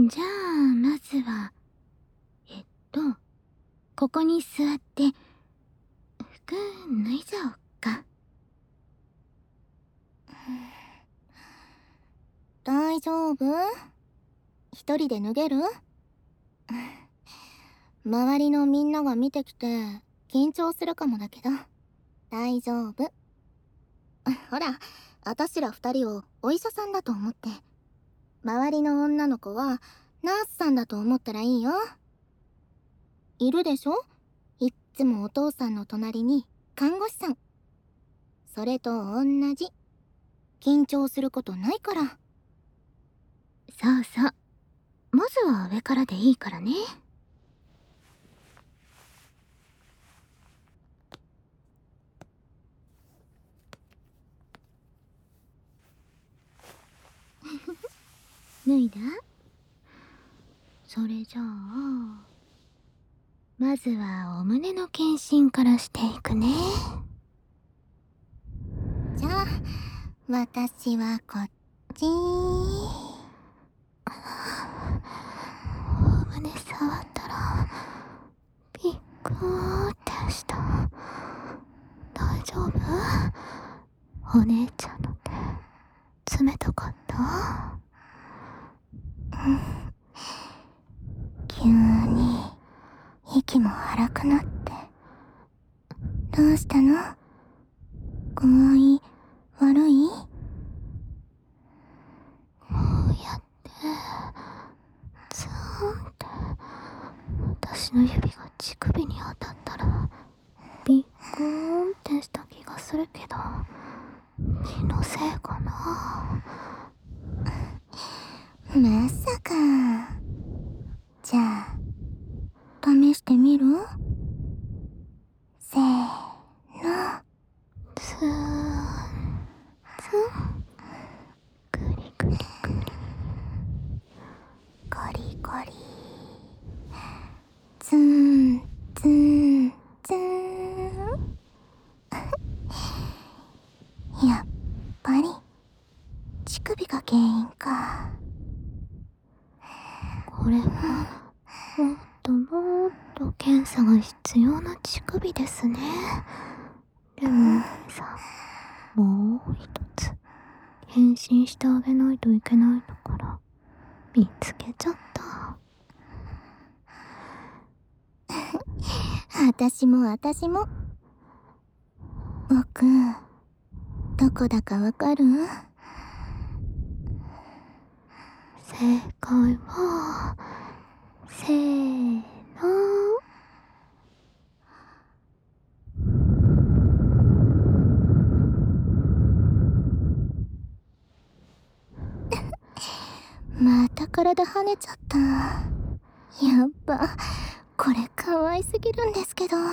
じゃあまずはここに座って服脱いじゃおっか。 大丈夫？一人で脱げる？周りのみんなが見てきて緊張するかもだけど大丈夫。ほら、あたしら二人をお医者さんだと思って、周りの女の子はナースさんだと思ったらいいよ。いるでしょ、いっつもお父さんの隣に看護師さん。それと同じ。緊張することないから。 そうそう、まずは上からでいいからね。脱いだ？それじゃあまずはお胸の検診からしていくね。 じゃあ私はこっち。 お胸触ったらピックーってした。大丈夫？お姉ちゃんの手冷たかった？ 急に息も荒くなって。どうしたの？具合悪い？ こうやってツーンって私の指が乳首に当たったらビックーンってした気がするけど、気のせいかな。 まさか。じゃあ試してみる？せーの。 ツーンツン、グリグリグリ、 ゴリゴリ、ツンツンツン。やっぱり乳首が原因か。 これはもっと検査が必要な乳首ですね。でもさ、もう一つ検診してあげないといけないのから見つけちゃった。 私も。僕どこだかわかる？ 正解はせーの。 また体跳ねちゃった。やっぱこれ可愛すぎるんですけど。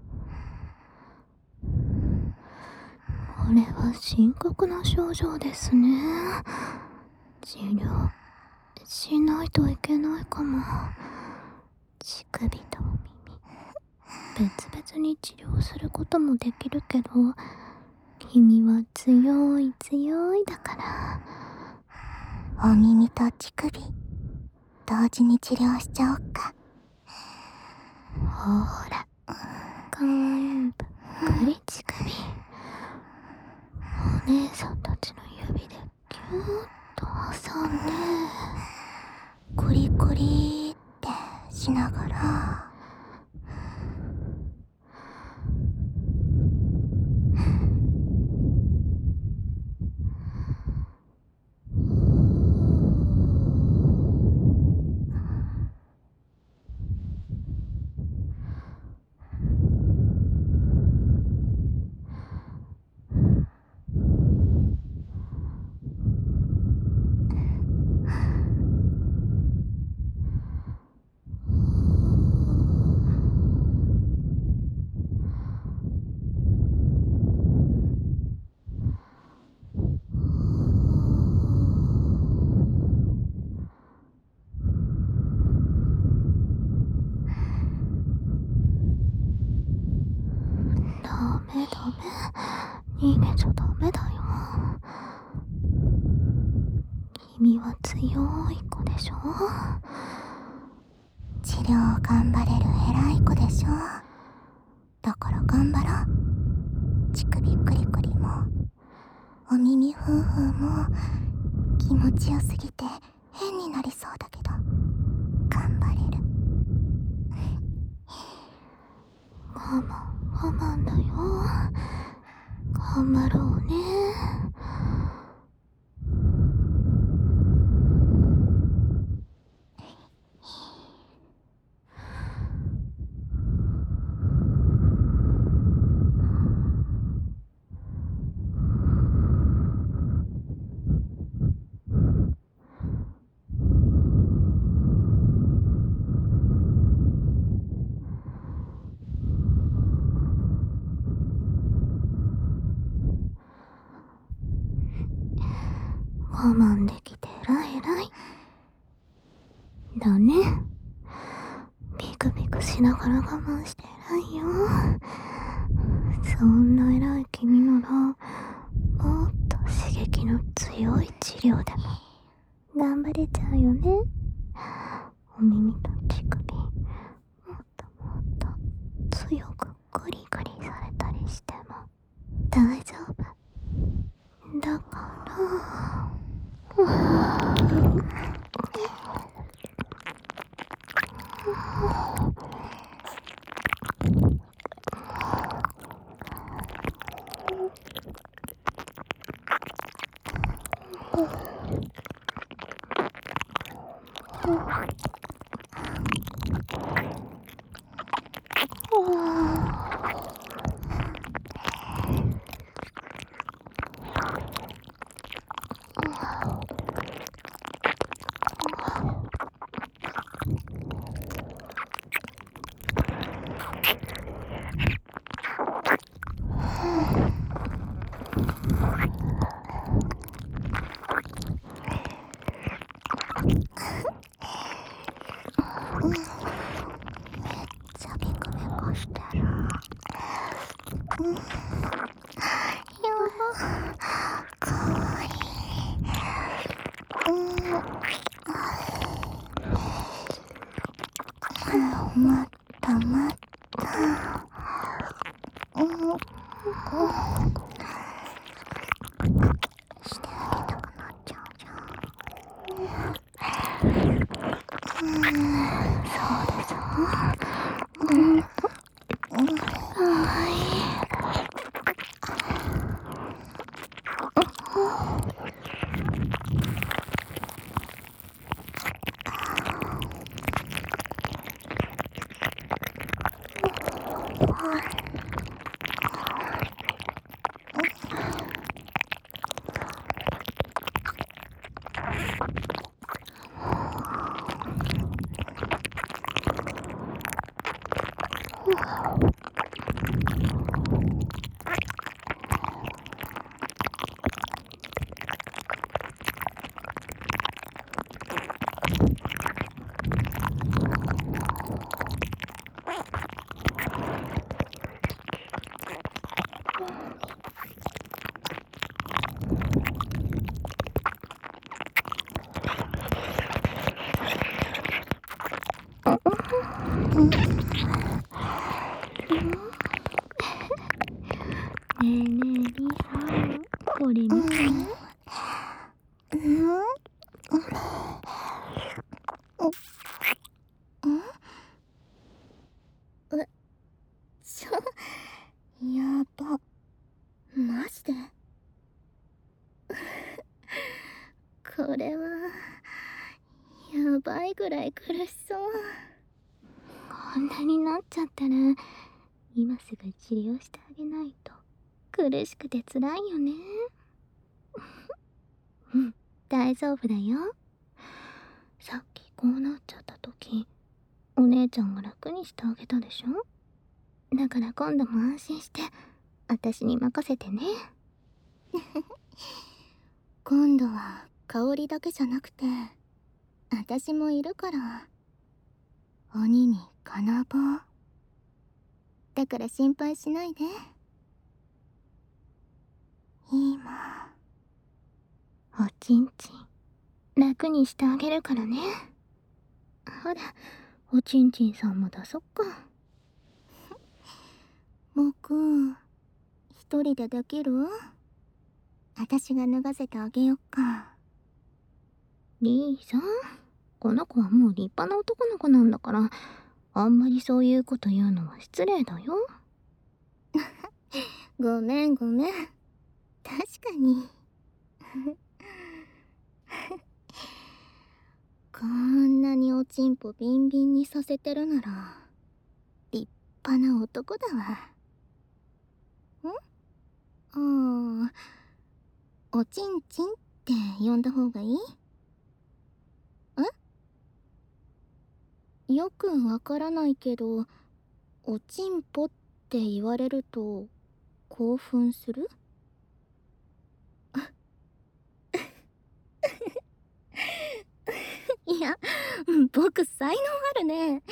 これは深刻な症状ですね。治療しないといけないかも。乳首と耳別々に治療することもできるけど、君は強いだから。 お耳と乳首同時に治療しちゃおっか。 ほら、かわいいぷっくり乳首。お姉さんたちの指でギューッと挟んで、 コリコリってしながら。 ダメ、逃げちゃダメだよ。 君は強い子でしょ。 治療頑張れる偉い子でしょ。だから頑張ろう。乳首クリクリもお耳ふんふんも気持ちよすぎて変になりそうだけど頑張れる。 我慢だよ。頑張ろうね。我慢できて偉い。だね。ビクビクしながら我慢して偉いよ。そんな偉い君ならもっと刺激の強い治療でも頑張れちゃうよね。お耳と乳首もっと強くグリグリされたりしても大丈夫だから。 まったまった。してあげたくなっちゃうじゃん。そうでしょ。 ねえリサ、これ見て。 やば。マジでこれはやばいぐらい苦しそう。 こんなになっちゃったら今すぐ治療してあげないと苦しくて辛いよね。大丈夫だよ。さっきこうなっちゃった時お姉ちゃんが楽にしてあげたでしょ。だから今度も安心して私に任せてね。 今度は香りだけじゃなくて私もいるから。鬼に金棒だから心配しないで。今おちんちん楽にしてあげるからね。ほら、おちんちんさんも出そっか。 僕、一人でできる？私が脱がせてあげよっか。 リーさん、この子はもう立派な男の子なんだから、あんまりそういうこと言うのは失礼だよ。 ごめん。確かに。こんなにおちんぽビンビンにさせてるなら、立派な男だわ。おちんちんって呼んだ方がいい？よくわからないけど、おちんぽって言われると興奮する？いや、僕才能あるね。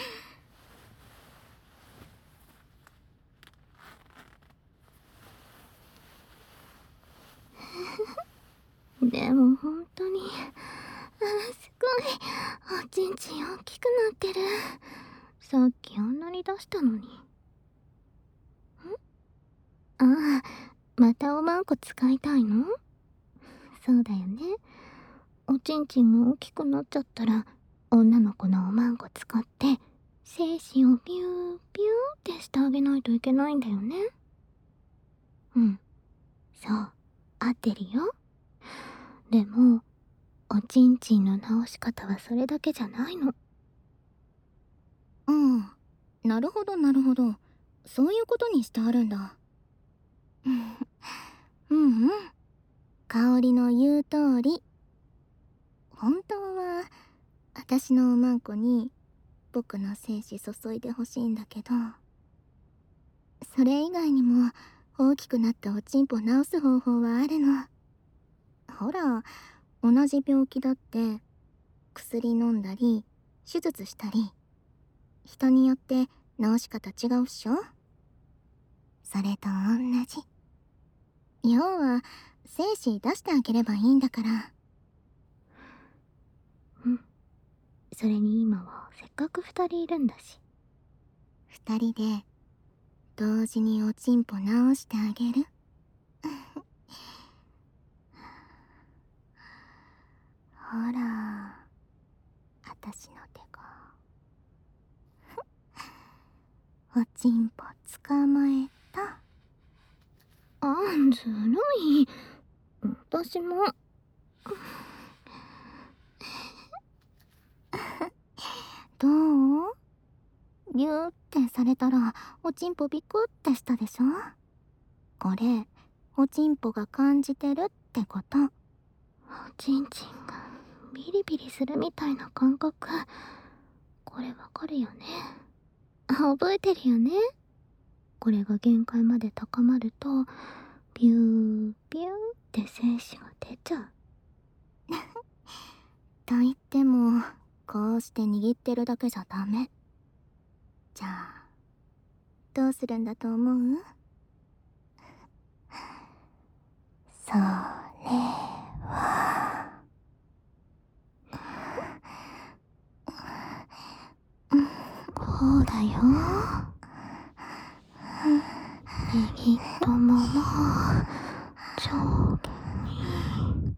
でも本当に、すごい、おちんちん大きくなってる。さっきあんなに出したのに。ああ、またおまんこ使いたいの？そうだよね。おちんちんが大きくなっちゃったら、女の子のおまんこ使って、精子をビュービューってしてあげないといけないんだよね。うん、そう、合ってるよ。でも、おちんちんの直し方はそれだけじゃないの。 なるほど。そういうことにしてあるんだ。香りの言う通り。本当は、私のおまんこに、僕の精子注いでほしいんだけど、それ以外にも、大きくなったおちんぽ治す方法はあるの。ほら、同じ病気だって、薬飲んだり、手術したり、人によって治し方違うっしょ？それと同じ。要は、精子出してあげればいいんだから。 それに今はせっかく2人いるんだし。 2人で、同時におちんぽ直してあげる。ほら、私の手が。おちんぽ捕まえた。 ずるい。私も。 どう？ギューってされたらおちんぽビクってしたでしょ？これおちんぽが感じてるってこと。 おちんちんがビリビリするみたいな感覚。これわかるよね。覚えてるよね。これが限界まで高まるとビュービューって精子が出ちゃう。 と言ってもこうして握ってるだけじゃダメ。じゃあどうするんだと思う？それはこうだよ。握ったまま上下に。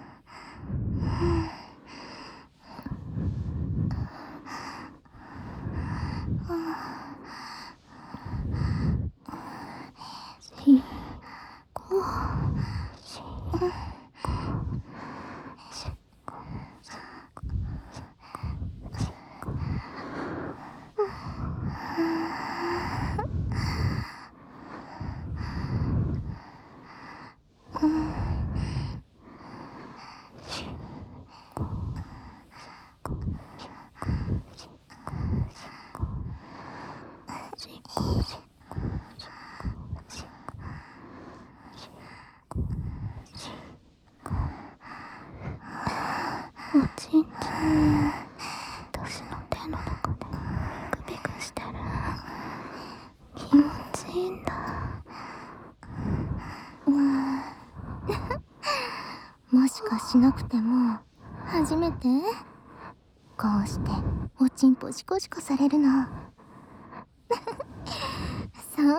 しこしこしこおちんちん私の手の中でビクビクしてる。気持ちいいんだ。 もしかしなくても初初めてこうしておちんぽシコシコされるの。そっか。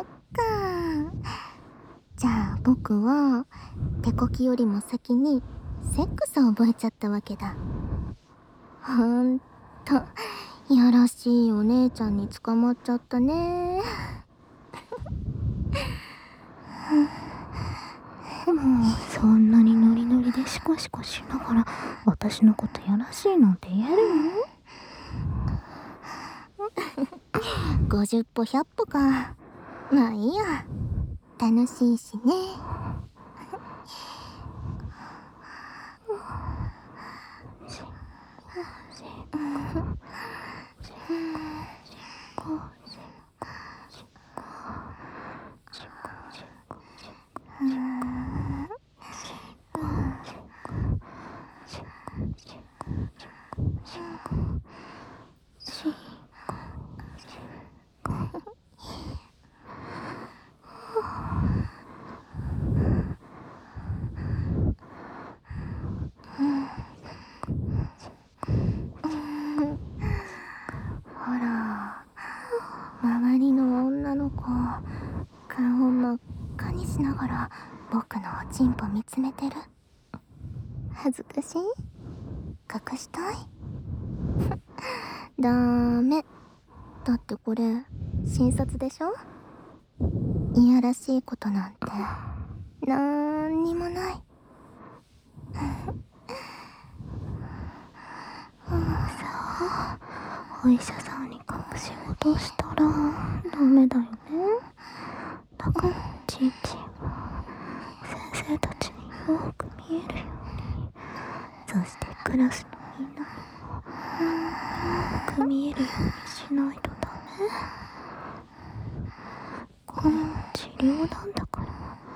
じゃあ僕は手こきよりも先にセックスを覚えちゃったわけだ。ほんとよろしいお姉ちゃんに捕まっちゃったね。 もうそんなにノリノリでシコシコしながら私のことやらしいなんて言えるの ？50歩100歩か。まあいいや。楽しいしね。ほら、周りの女の子顔真っ赤にしながら僕のおちんぽ見つめてる。恥ずかしい？隠したい？ダメ。だってこれ診察でしょ。いやらしいことなんてなんにもない。 お医者さんに隠し事をしたらダメだよね。だからちいちは先生たちによく見えるように、そしてクラスのみんなにもよく見えるようにしないとダメ。これは治療なんだから。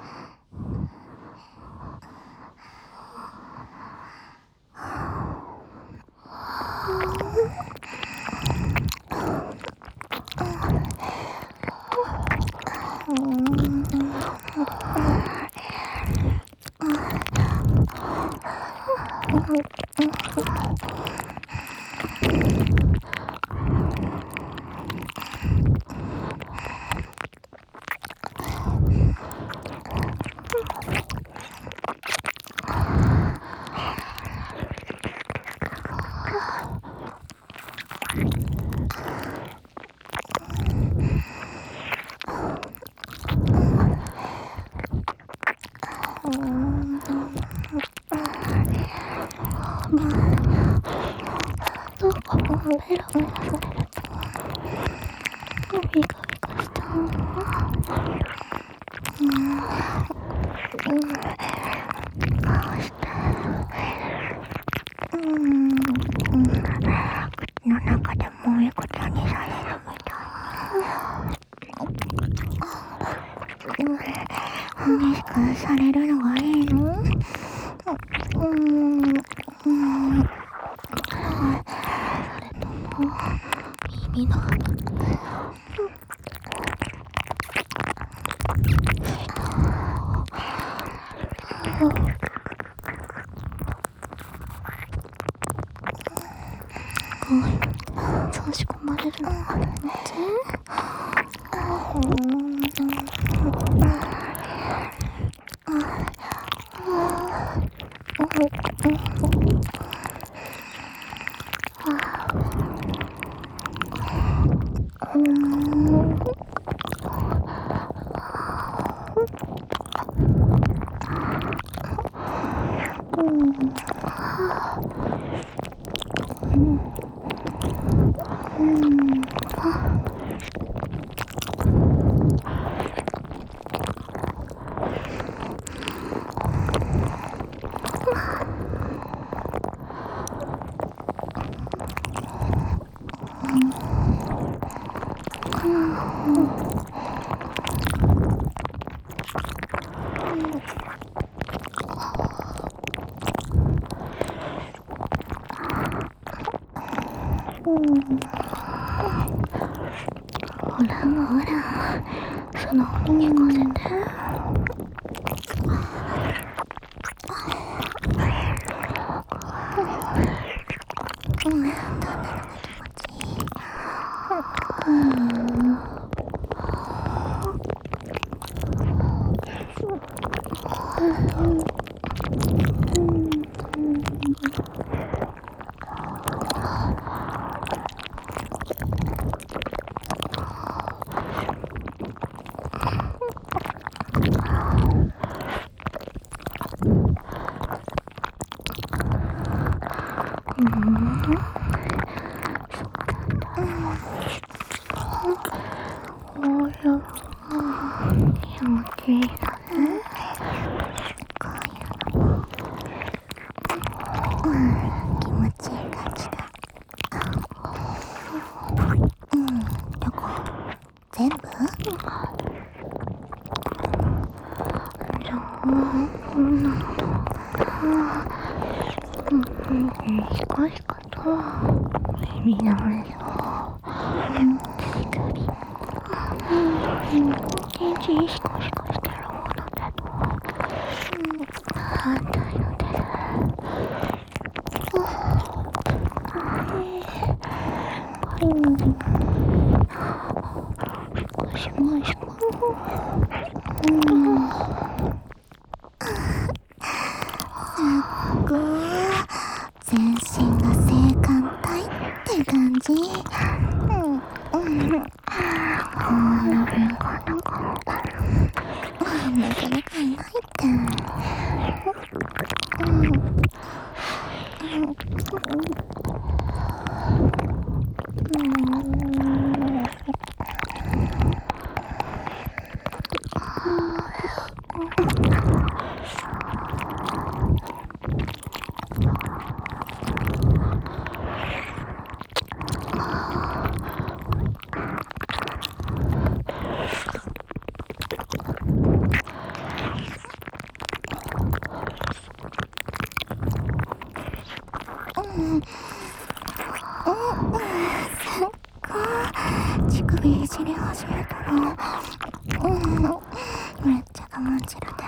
ベラベラされるとビカビカしちゃうの。口の中でもういくつにされるみたいな。激しくされるのがいいの？それとも耳の差し込まれるのが全然ほらほら、素直に聞かせて。 全身が性感帯って感じ。なかなかいないって。乳首いじり始めたら、めっちゃ我慢汁出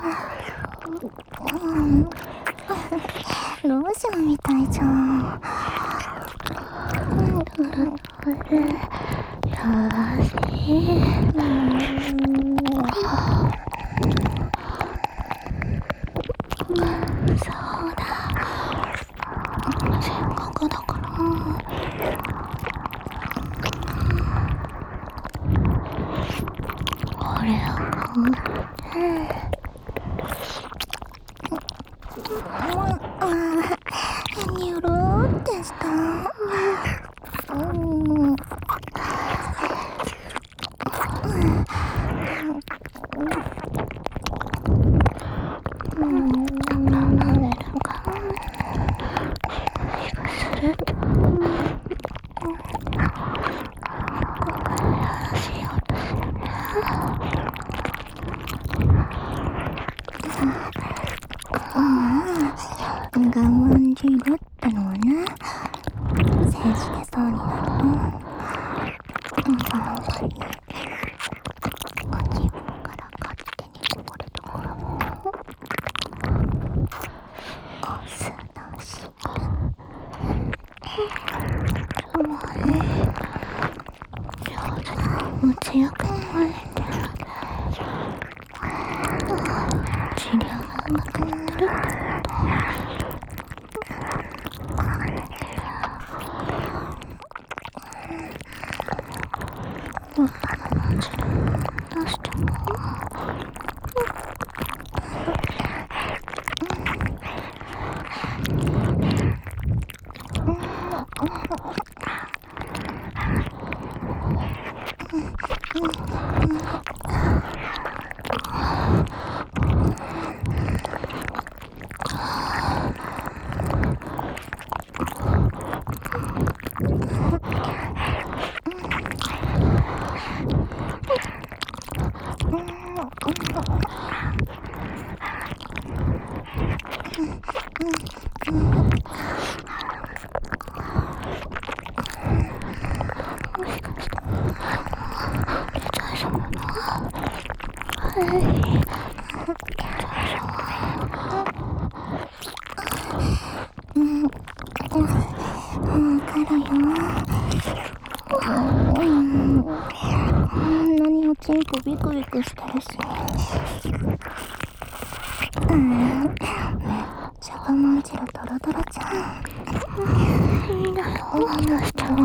る。ローションみたいじゃん。 そうだ。せっかくだから。これを買う。 ニョローってした。我慢汁ってのはね、戦士でそうになると、この場に自分から勝手にこぼれるからもオスの汁。 上手に持ちよく燃えてる。治療がうまくいってるってこと。どうしてもわかるよ。 何おちんこビクビクしてるし。めっちゃ我慢汁ドロドロじゃん。 いいだよ、話しても。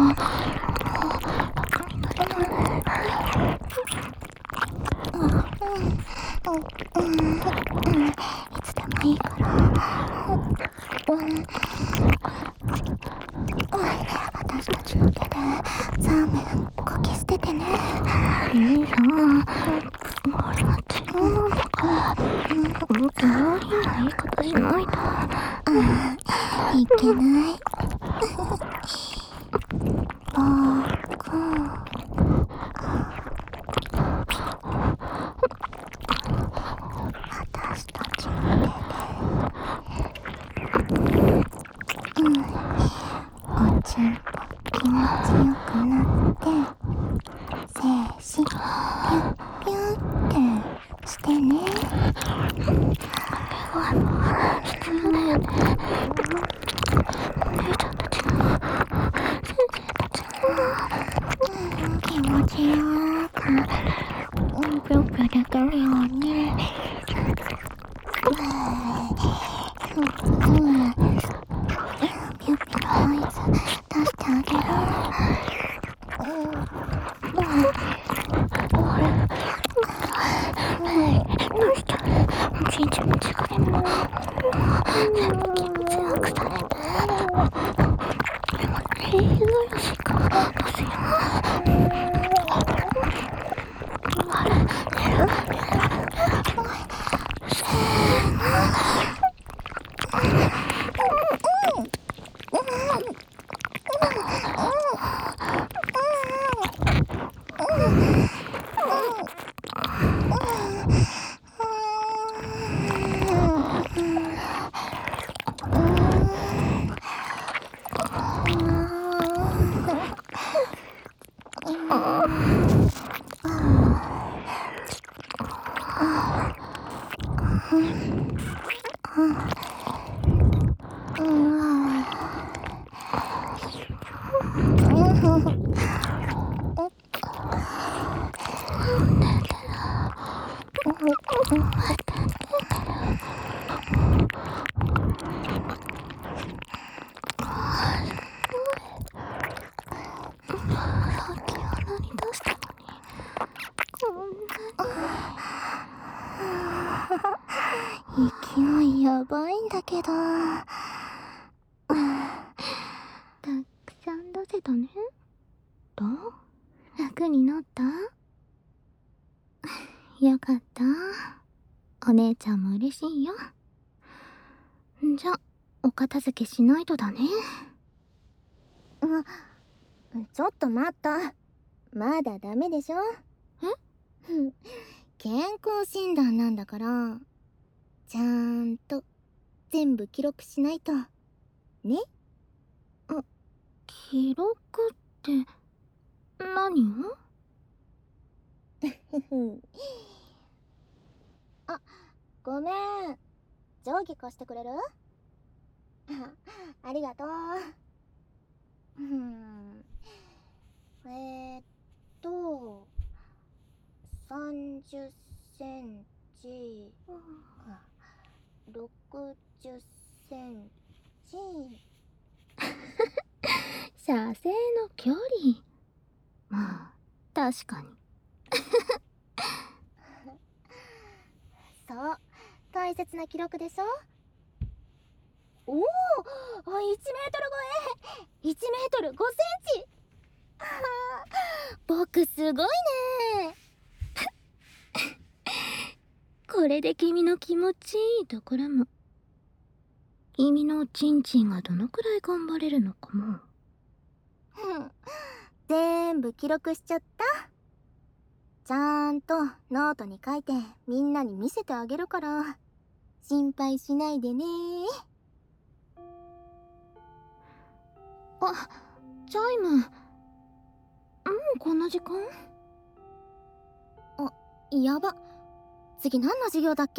いつでもいいから。私たちの手でザーメンこき捨ててね。 いいじゃん。あれは違うんだから。もっと無理な言い方しないと。 いけない。私たちの手でおちんぽ気持ちよくなって精子ピュッピュッってしてね。 必要だよね。お姉ちゃんたちも先生たちも気持ちよくぴょぴょできるように。ぴょぴょの合図出してあげる。 どうしたおちんちんも力でも全部気持ちよくされて。ひどいしかどうしよう。あれ勢いやばいんだけど。たくさん出せたね。 どう？楽になった？よかった。お姉ちゃんも嬉しいよ。じゃ、お片付けしないとだね。 ちょっと待った。まだダメでしょ。健康診断なんだからちゃんと全部記録しないとね。 記録って何を？ あ、ごめん。定規貸してくれる？ありがとう。30センチ、60センチ。 射精の距離。まあ、確かに。 そう、大切な記録でしょ。おお、1メートル超え、1メートル5センチ。僕すごいね。 これで君の気持ちいいところも、君のおちんちんがどのくらい頑張れるのかも。 全部記録しちゃった。ちゃんとノートに書いてみんなに見せてあげるから心配しないでね。 あ、チャイム。もうこんな時間？ やば。次何の授業だっけ？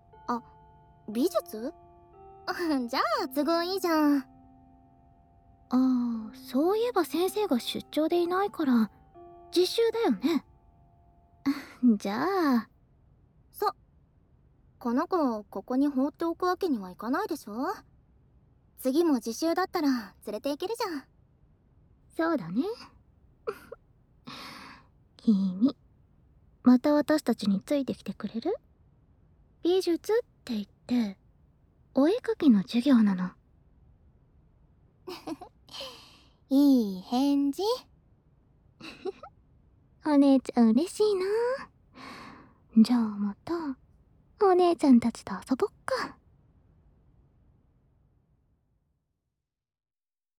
美術？じゃあ都合いいじゃん。 ああ、そういえば先生が出張でいないから実習だよね。じゃあ。 そう。この子をここに放っておくわけにはいかないでしょ。次も自習だったら連れて行けるじゃん。 そうだね。君、また私たちについてきてくれる？美術って言ってお絵描きの授業なの。 いい返事。 お姉ちゃん嬉しいな。じゃあまたお姉ちゃんたちと遊ぼっか。